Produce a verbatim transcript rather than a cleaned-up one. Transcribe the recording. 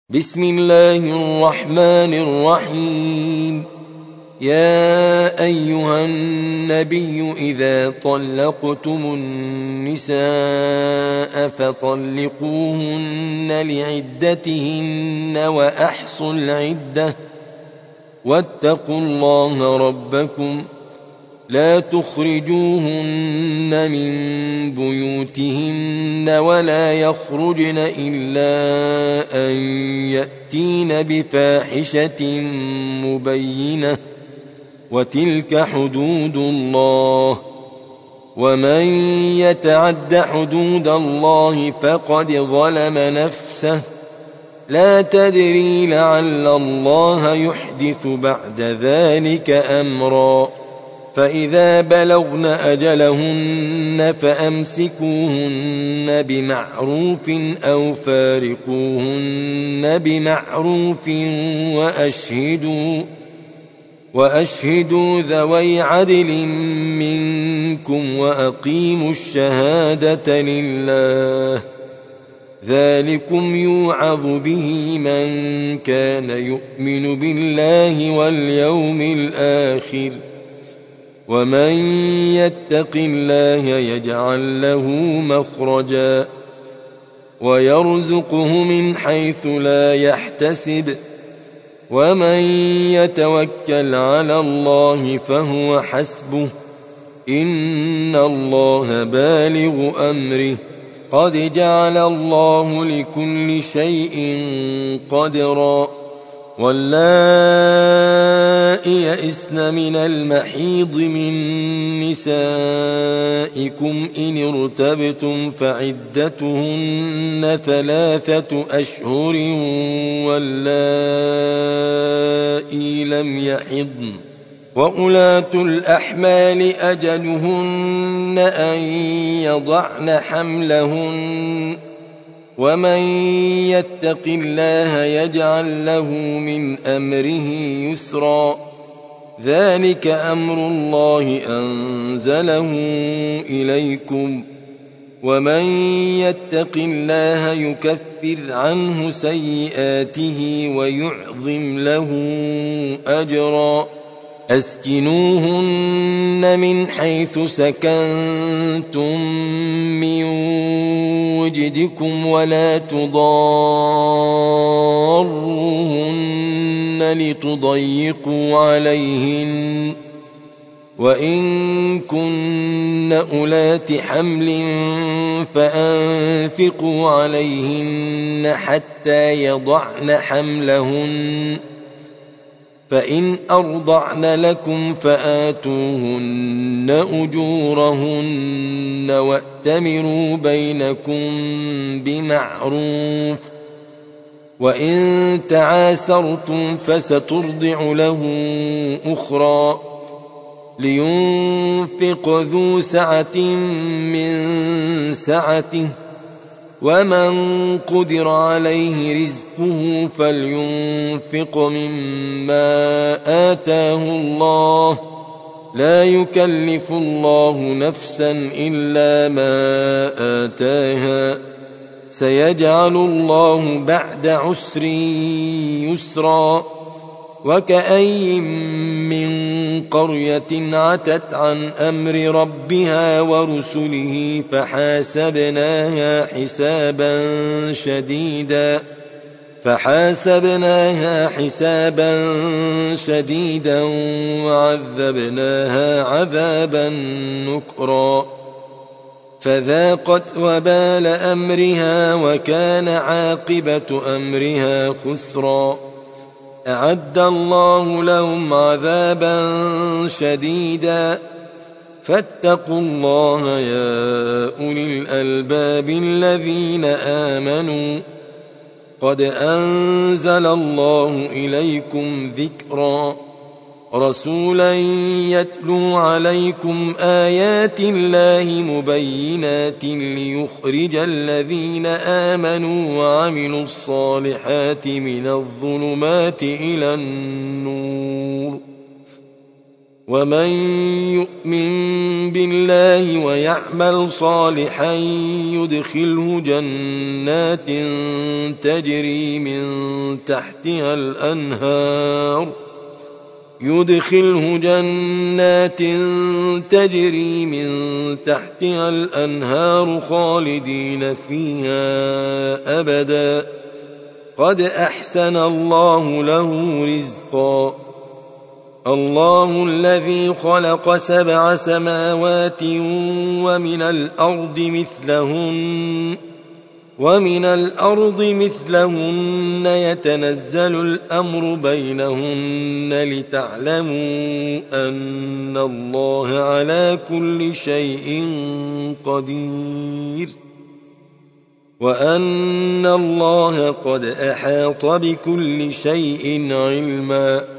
بسم الله الرحمن الرحيم. يا أيها النبي إذا طلقتم النساء فطلقوهن لعدتهن وأحصوا العدة واتقوا الله ربكم لا تخرجوهن من بيوتهن ولا يخرجن إلا أن يأتين بفاحشة مبينة وتلك حدود الله ومن يتعد حدود الله فقد ظلم نفسه لا تدري لعل الله يحدث بعد ذلك أمرا. فإذا بلغن أجلهن فأمسكوهن بمعروف أو فارقوهن بمعروف وأشهدوا وأشهدوا ذوي عدل منكم وأقيموا الشهادة لله ذلكم يوعظ به من كان يؤمن بالله واليوم الآخر ومن يتق الله يجعل له مخرجا ويرزقه من حيث لا يحتسب ومن يتوكل على الله فهو حسبه إن الله بالغ أمره قد جعل الله لكل شيء قدرا. واللائي يئسن من المحيض من نسائكم إن ارتبتم فعدتهن ثلاثة أشهر واللائي لم يحضن وأولاة الأحمال أجلهن أن يضعن حملهن ومن يتق الله يجعل له من أمره يسرا ذلك أمر الله أنزله إليكم ومن يتق الله يكفر عنه سيئاته ويعظم له أجرا. أسكنوهن من حيث سكنتم من وجدكم ولا تضاروهن لتضيقوا عليهن وإن كن أولات حمل فأنفقوا عليهن حتى يضعن حملهن فإن أرضعن لكم فآتوهن أجورهن وأتمروا بينكم بمعروف وإن تعاسرتم فسترضع له أخرى لينفق ذو سعة من سعته ومن قدر عليه رزقه فلينفق مما آتاه الله لا يكلف الله نفسا إلا ما آتاها سيجعل الله بعد عسر يسرا. وكأي من قرية عتت عن أمر ربها ورسله فحاسبناها حسابا شديدا فحاسبناها حسابا شديدا وعذبناها عذابا نكرا فذاقت وبال أمرها وكان عاقبة أمرها خسرا. أعد الله لهم عذابا شديدا فاتقوا الله يا أولي الألباب الذين آمنوا قد أنزل الله إليكم ذكرا رسولا يتلو عليكم آيات الله مبينات ليخرج الذين آمنوا وعملوا الصالحات من الظلمات إلى النور ومن يؤمن بالله ويعمل صالحا يدخله جنات تجري من تحتها الأنهار يدخله جنات تجري من تحتها الأنهار خالدين فيها أبدا قد أحسن الله له رزقا الله الذي خلق سبع سماوات ومن الأرض مثلهن ومن الأرض مثلهن يتنزل الأمر بينهن لتعلموا أن الله على كل شيء قدير وأن الله قد أحاط بكل شيء علما